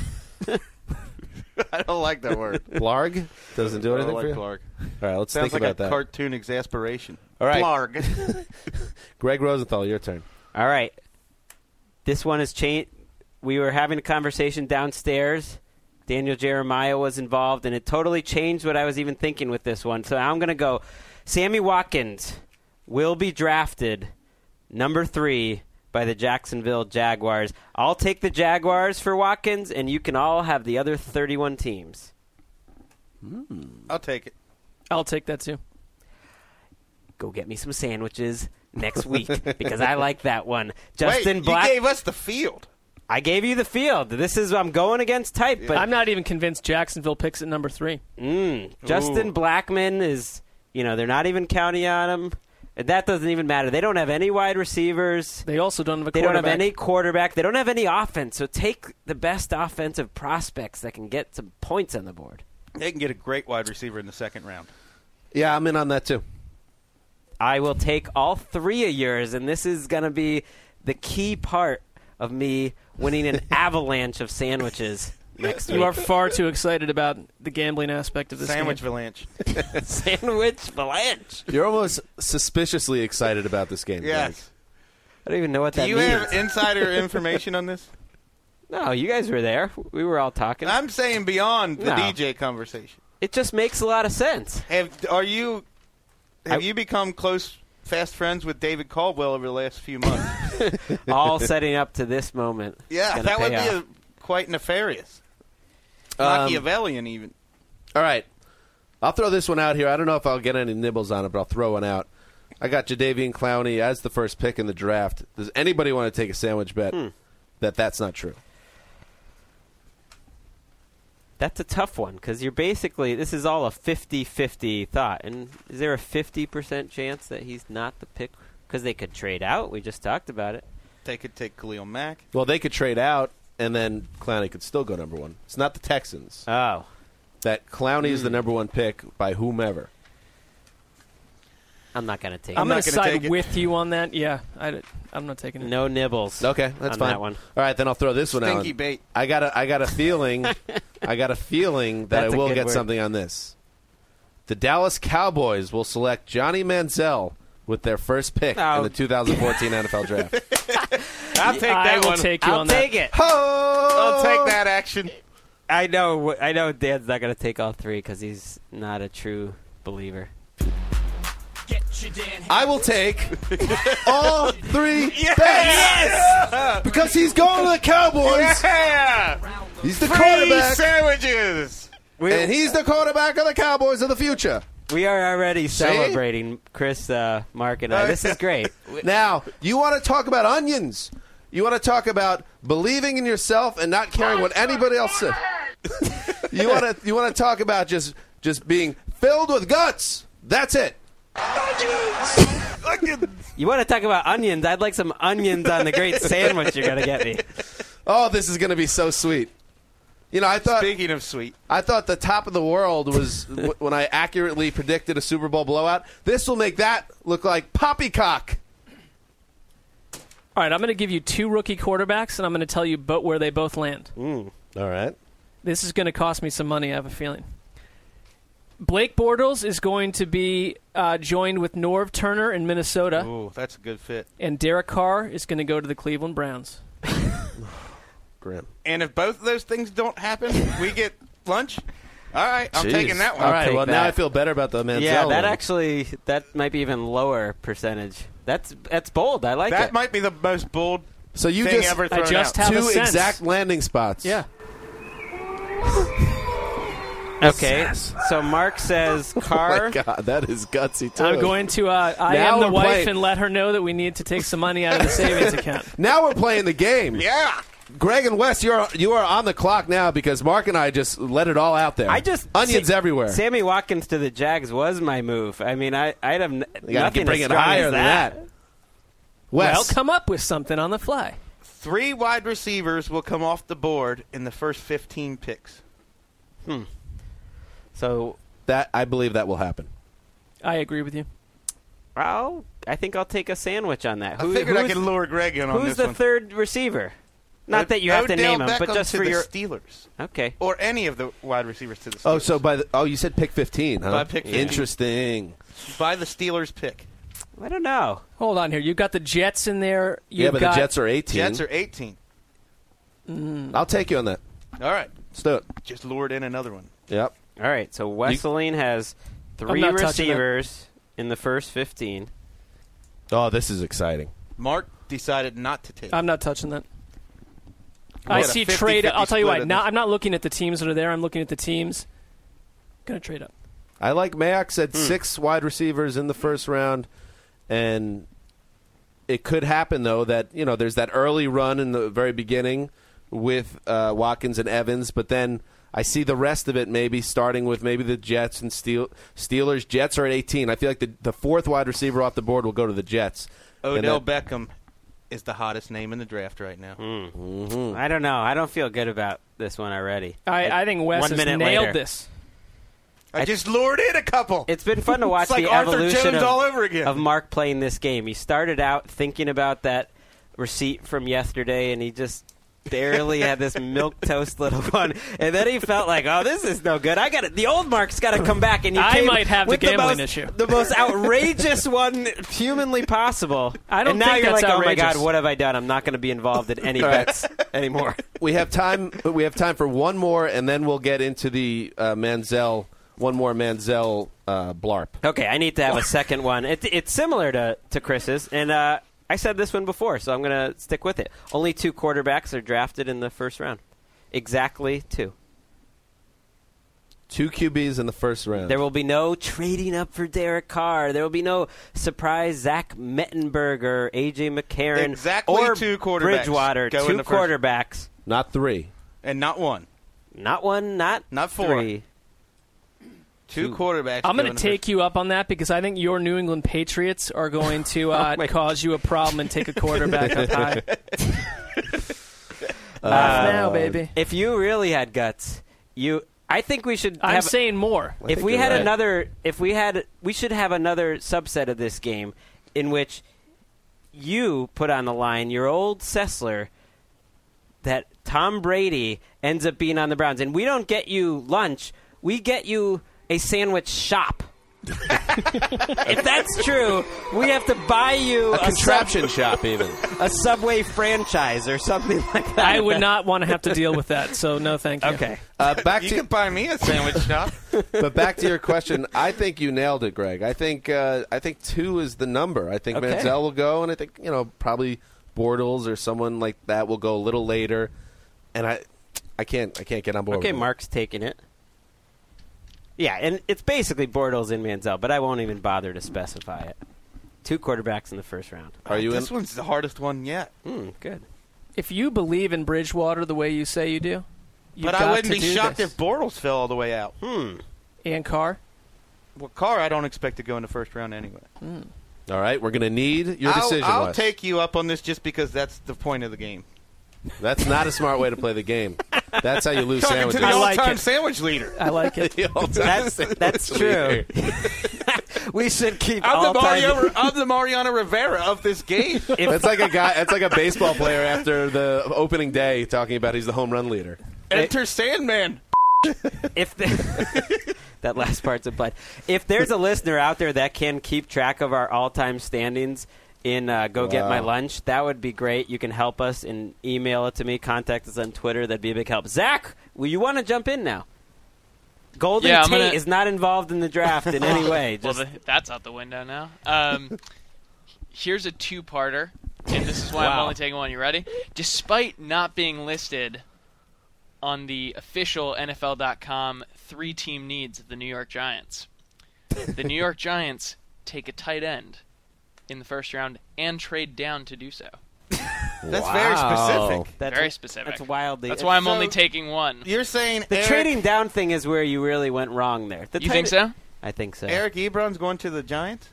I don't like that word. Blarg doesn't do I anything don't for like you. Blarg. All right, let's Sounds think like about a that. cartoon exasperation. All right. Blarg. Greg Rosenthal, your turn. All right. This one has changed. We were having a conversation downstairs. Daniel Jeremiah was involved, and it totally changed what I was even thinking with this one. So I'm going to go. Sammy Watkins will be drafted number three by the Jacksonville Jaguars. I'll take the Jaguars for Watkins, and you can all have the other thirty-one teams. I'll take it. I'll take that too. Go get me some sandwiches next week because I like that one. Justin Wait, Black. you gave us the field. I gave you the field. This is I'm going against type, but I'm not even convinced Jacksonville picks at number three. Mm, Justin Ooh. Blackman is, you know, they're not even counting on him. That doesn't even matter. They don't have any wide receivers. They also don't have a They don't quarterback. have any quarterback. They don't have any offense. So take the best offensive prospects that can get some points on the board. They can get a great wide receiver in the second round. Yeah, I'm in on that too. I will take all three of yours, and this is going to be the key part of me winning an avalanche of sandwiches next week. You are far too excited about the gambling aspect of this Sandwich game. avalanche. Sandwich avalanche. You're almost suspiciously excited about this game. Yes. I don't even know what Do that you means. have insider information on this? No, you guys were there. We were all talking. I'm saying beyond the No. D J conversation. It just makes a lot of sense. Have are you have I- you become close, fast friends with David Caldwell over the last few months? All setting up to this moment. Yeah, It's gonna that would pay be off. a, quite nefarious, Um, Machiavellian even. All right. I'll throw this one out here. I don't know if I'll get any nibbles on it, but I'll throw one out. I got Jadeveon Clowney as the first pick in the draft. Does anybody want to take a sandwich bet Hmm. that that's not true? That's a tough one because you're basically, this is all a fifty-fifty thought. And is there a fifty percent chance that he's not the pick? Because they could trade out. We just talked about it. They could take Khalil Mack. Well, they could trade out, and then Clowney could still go number one. It's not the Texans. Oh. That Clowney is the number one pick by whomever. I'm not going to take I'm it. going not to gonna side take it. with you on that. Yeah, I, am not taking it. No nibbles. Okay, that's on fine. that one. All right, then I'll throw this one out. Stinky bait. I got a, I got a feeling, I got a feeling that That's I a will good get word. something on this. The Dallas Cowboys will select Johnny Manziel with their first pick Oh. in the two thousand fourteen N F L Draft. I'll take I that will one. take you I'll on take that. it. I'll take that action. I know. I know. Dan's not going to take all three because he's not a true believer. I will take all three bets because he's going to the Cowboys. Yeah! He's the Free quarterback, sandwiches! and he's the quarterback of the Cowboys of the future. We are already See? celebrating, Chris, uh, Mark, and I. This is great. Now, you want to talk about onions. You want to talk about believing in yourself and not caring what anybody else says. you want to you want to talk about just just being filled with guts. That's it. You want to talk about onions? I'd like some onions on the great sandwich you're going to get me. Oh, this is going to be so sweet. You know, I thought Speaking of sweet, I thought the top of the world was w- when I accurately predicted a Super Bowl blowout. This will make that look like poppycock. All right, I'm going to give you two rookie quarterbacks, and I'm going to tell you bo- where they both land. All right. This is going to cost me some money, I have a feeling. Blake Bortles is going to be uh, joined with Norv Turner in Minnesota, ooh, that's a good fit. and Derek Carr is going to go to the Cleveland Browns. Grim. And if both of those things don't happen, we get lunch. All right, I'm Jeez. taking that one. All right. take Well, now that. I feel better about the Manziel. Yeah, that one. actually that might be even lower percentage. That's that's bold. I like That it. might be the most bold So you thing just ever I thrown just out. have a two sense. exact landing spots. Yeah. Okay, so Mark says Oh Carr. my God, that is gutsy too. I'm going to uh, I Now am the we're wife playing- and let her know that we need to take some money out of the savings account. Now we're playing the game. Yeah. Greg and Wes, you're you are on the clock now because Mark and I just let it all out there. I just onions Sa- everywhere. Sammy Watkins to the Jags was my move. I mean, I I'd have n- You gotta nothing bring as it strong higher as than that. that. Wes, Well, come up with something on the fly. Three wide receivers will come off the board in the first fifteen picks. So, that I believe that will happen. I agree with you. well, I think I'll take a sandwich on that. I figured I who's- could lure Greg in on Who's this the one. third receiver? Not that you have to Odell name him, but Beckham just to for the your Steelers okay. or any of the wide receivers to the Steelers. Oh, so by the oh, you said pick fifteen, huh? By pick fifteen. Interesting. by the Steelers pick. I don't know. Hold on here. You've got the Jets in there. You've yeah, but got, the Jets are eighteen. Jets are eighteen. I'll take you on that. All right, Let's do it. just lured in another one. Yep. All right, so Wesseling has three not touching receivers in the first fifteen. Oh, this is exciting. Mark decided not to take. I'm not touching that. We I had a see fifty trade. fifty I'll tell you split what. in Now this. I'm not looking at the teams that are there. I'm looking at the teams. Gonna trade up. I like Mayock said Hmm. six wide receivers in the first round, and it could happen though that you know there's that early run in the very beginning with uh, Watkins and Evans, but then I see the rest of it maybe starting with maybe the Jets and Steel- Steelers. Jets are at eighteen. I feel like the, the fourth wide receiver off the board will go to the Jets. And Odell that- Beckham is the hottest name in the draft right now. Mm-hmm. I don't know. I don't feel good about this one already. I, I think Wes One has minute nailed later. this. I just lured in a couple. It's been fun to watch It's like the Arthur evolution Jones of, all over again. of Mark playing this game. He started out thinking about that receipt from yesterday, and he just barely had this milquetoast little one. And then he felt like, oh, this is no good. I got it. The old Mark's got to come back. And you I came might have the with gambling most, issue. the most outrageous one humanly possible. I don't and now think you're that's like, oh my outrageous. God, what have I done? I'm not going to be involved in any bets anymore. We have time. We have time for one more, and then we'll get into the uh, Manziel. One more Manziel uh, blarp. Okay, I need to have a second one. It, it's similar to, to Chris's, and uh, I said this one before, so I'm going to stick with it. Only two quarterbacks are drafted in the first round. Exactly two. Two Q Bs in the first round. There will be no trading up for Derek Carr. There will be no surprise Zach Mettenberger, A J McCarron, Exactly or two quarterbacks Bridgewater. go Two in the first- quarterbacks. Not three. And not one. Not one, not Not four. three. Two quarterbacks. I'm going going to take you up on that because I think your New England Patriots are going to uh, Oh my cause you a problem and take a quarterback up high. Uh, Laugh now, baby. If you really had guts, you. I think we should. I'm have, saying more. I if think we you're had right. another, if we had, we should have another subset of this game in which you put on the line your old Sessler that Tom Brady ends up being on the Browns, and we don't get you lunch, we get you a sandwich shop. If that's true, we have to buy you A a, contraption sub- shop, even. a Subway franchise or something like that. I would not want to have to deal with that, so no thank you. Okay. Uh, back You to can buy me a sandwich shop. but back to your question. I think you nailed it, Greg. I think uh, I think two is the number. I think Okay. Manziel will go, and I think you know probably Bortles or someone like that will go a little later. And I, I can't I can't get on board. Okay, with it. Mark's taking it. Yeah, and it's basically Bortles and Manziel, but I won't even bother to specify it. Two quarterbacks in the first round. Are you This in? one's the hardest one yet. Hmm, good. If you believe in Bridgewater the way you say you do, you've But got I wouldn't to be do shocked this. if Bortles fell all the way out. Hmm. And Carr. Well, Carr, I don't expect to go in the first round anyway. All right, we're going to need your I'll, decision. I'll Wes. take you up on this just because that's the point of the game. That's not a smart way to play the game. That's how you lose Talking sandwiches. to the I like all-time it. sandwich leader. I like it. The all-time That's sandwich that's true. leader. We should keep I'm the, all time. Mario, I'm the Mariano Rivera of this game. That's like a guy. That's like a baseball player after the opening day talking about he's the home run leader. Enter Sandman. If the, that last part's implied. If there's a listener out there that can keep track of our all-time standings in uh, Go Get Wow. My Lunch, that would be great. You can help us and email it to me. Contact us on Twitter. That'd be a big help. Zach, well, you want to jump in now? Golden Yeah, I'm Tate gonna- is not involved in the draft in any way. Well, Just, the, that's out the window now. Um, here's a two-parter, and this is why I'm Wow. only taking one. You ready? Despite not being listed on the official N F L dot com three-team needs of the New York Giants, the New York Giants take a tight end in the first round and trade down to do so. That's very specific. that's, Very specific. That's wildly. That's why I'm So- only taking one. You're saying the Eric, trading down thing is where you really went wrong there. The You tight- think so? I think so. Eric Ebron's going to the Giants?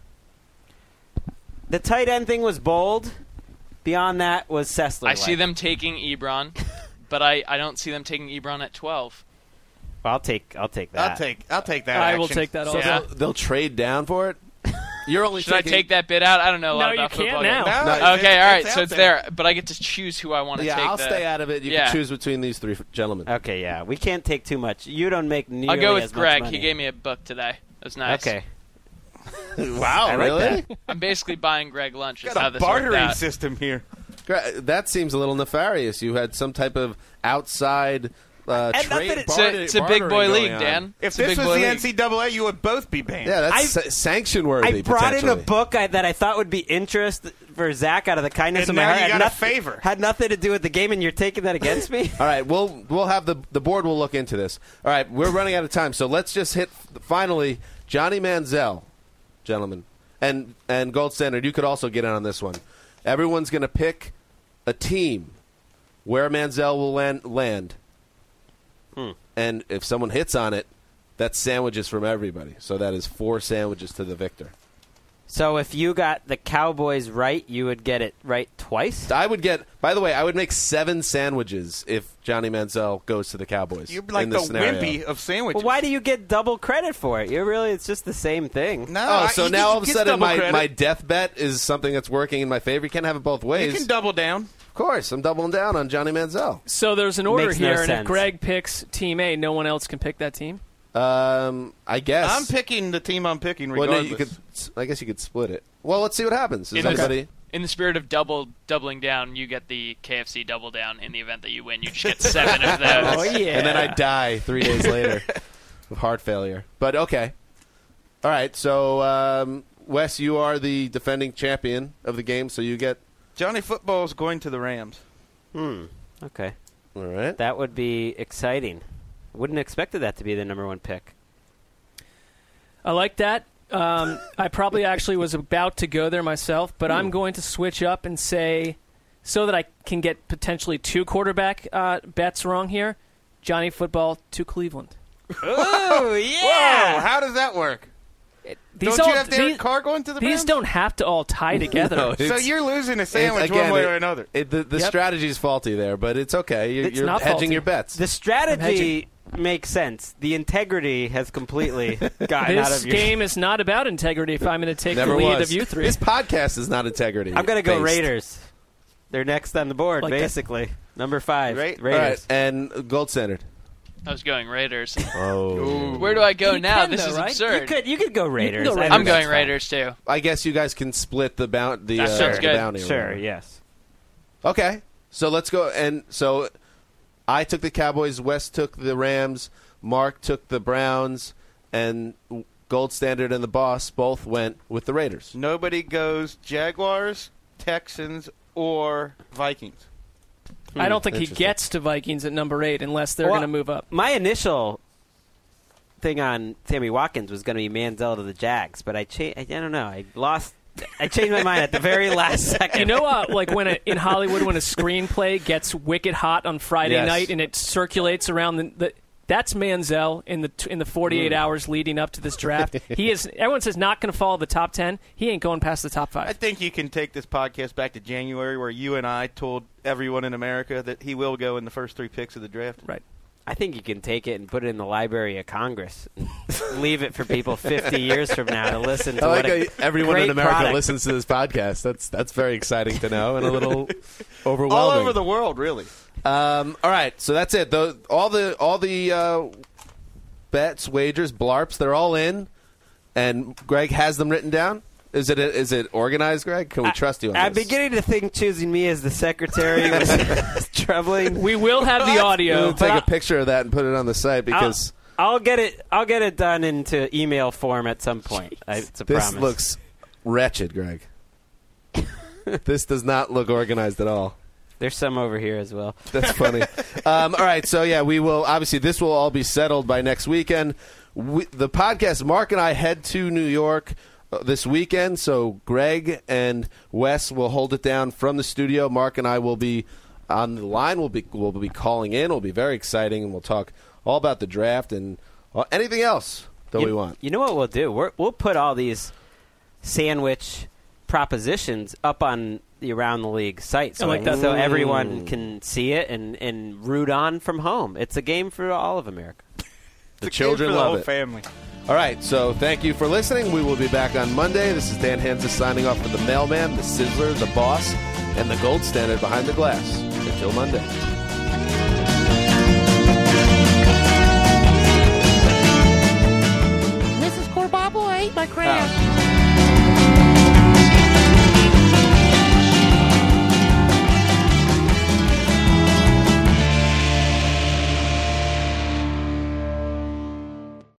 The tight end thing was bold. Beyond that was Sessler. I see them taking Ebron, but I, I don't see them taking Ebron at twelve. I'll take. I'll take that. I'll take I'll take that. I will action. take that So also. Yeah. they'll, they'll trade down for it. You're only Should I taking, take that bit out? I don't know a lot No, you about can't football now. yet. No, No, it's- Okay, all right, it's so out it's there, but I get to choose who I want to Yeah, take. I'll the, stay out of it. You Yeah. can choose between these three gentlemen. Okay, yeah, we can't take too much. You don't make nearly I'll go as with much Greg. money. He gave me a book today. That was nice. Okay. Wow, I like really? that. I'm basically buying Greg lunch. Is how Got a this worked bartering out. system here. Gra- That seems a little nefarious. You had some type of outside uh, And trade. nothing- It's barter- a, it's a big boy bartering league, going on. Dan. If It's a this big was boy the league. N C double A, you would both be banned. Yeah, that's I- sa- sanction worthy. I brought in a potentially. book I, that I thought would be interest for Zach out of the kindness And of my now heart. you Had got a noth- favor. Had nothing to do with the game, and you're taking that against me. All right, we'll we'll have the the board will look into this. All right, we're running out of time, so let's just hit finally Johnny Manziel, gentlemen, and and Gold Standard. You could also get in on this one. Everyone's going to pick a team where Manziel will land, land. Hmm. And if someone hits on it, that's sandwiches from everybody. So that is four sandwiches to the victor. So if you got the Cowboys right, you would get it right twice? I would get. By the way, I would make seven sandwiches if Johnny Manziel goes to the Cowboys. You're like in the this scenario. wimpy of sandwiches. Well, why do you get double credit for it? You're really, it's just the same thing. No, Oh, I- so he- now he all of a gets sudden double my, credit. my death bet is something that's working in my favor. You can't have it both ways. You can double down. Of course, I'm doubling down on Johnny Manziel. So there's an order Makes no here, and if sense. Greg picks Team A, no one else can pick that team? Um, I guess I'm picking the team I'm picking Well, regardless. no, you could. I guess you could split it. Well, let's see what happens. Is In the- everybody? In the spirit of double doubling down, you get the K F C double down. In the event that you win, you just get seven of those. Oh, yeah. And then I die three days later of heart failure. But okay. All right. So, um, Wes, you are the defending champion of the game, so you get. Johnny Football's going to the Rams. Hmm. Okay. All right. That would be exciting. Wouldn't have expected that to be the number one pick. I like that. Um, I probably actually was about to go there myself, but I'm going to switch up and say, so that I can get potentially two quarterback uh, bets wrong here, Johnny Football to Cleveland. Oh, Whoa! How does that work? These Don't you all- have Derek these, Carr going to the these Rams? don't have to all tie together. No, So it's- you're losing a it- sandwich again, one way it- or another. It, the the Yep. strategy is faulty there, but it's okay. You, It's you're not hedging faulty. your bets. The strategy makes sense. The integrity has completely gotten out This of your... game is not about integrity if I'm going to take Never the lead was. of you three. This podcast is not integrity. I'm going to go based. Raiders. They're next on the board, Like that. basically. Number five, Ra- All right, Raiders. and gold standard. I was going Raiders. Oh, Where do I go You now? can, This though, is right? absurd. You could you could go Raiders. go I Raiders. think I'm that's going fine. Raiders too. I guess you guys can split the bounty. The, That uh, sounds the good. bounty. or Sure, whatever. yes. Okay, so let's go. And so I took the Cowboys. Wes took the Rams. Mark took the Browns. And Gold Standard and the Boss both went with the Raiders. Nobody goes Jaguars, Texans, or Vikings. I don't think he Interesting. gets to Vikings at number eight unless they're Well, going to move up. My initial thing on Sammy Watkins was going to be Manziel to the Jags, but I cha- I don't know. I lost. I changed my mind at the very last second. You know, uh, like when a, in Hollywood, when a screenplay gets wicked hot on Friday Yes. night and it circulates around the, the that's Manziel in the t- in the forty-eight hours leading up to this draft. He is. Everyone says not going to follow the top ten. He ain't going past the top I five. think you can take this podcast back to January where you and I told everyone in America that he will go in the first three picks of the draft. Right. I think you can take it and put it in the Library of Congress. And leave it for people fifty years from now to listen to I what like a how everyone great in America product. listens to this podcast. That's that's very exciting to know and a little overwhelming. All over the world, really. Um, all right, so that's it. The, all the all the uh, bets, wagers, blarps, they're all in, and Greg has them written down. Is it is it organized, Greg? Can we I- trust you on I'm this? beginning to think choosing me as the secretary was troubling. We will have the I'm audio. gonna take but a picture of that and put it on the site because I'll, I'll get it. I'll get it done into email form at some point. I, it's a this promise. looks wretched, Greg. This does not look organized at all. There's some over here as well. That's funny. um, all right, so yeah, we will obviously this will all be settled by next weekend. We, the podcast, Mark and I head to New York uh, this weekend, so Greg and Wes will hold it down from the studio. Mark and I will be on the line. We'll be we'll be calling in. It'll be very exciting, and we'll talk all about the draft and uh, anything else that you, we want. You know what we'll do? We're, we'll put all these sandwich propositions up on the Around the League site, so, I like that. so everyone can see it and, and root on from home. It's a game for all of America. The It's a children game for the love whole it. family. All right, so thank you for listening. We will be back on Monday. This is Dan Hansa signing off for the Mailman, the Sizzler, the Boss, and the Gold Standard behind the glass. Until Monday.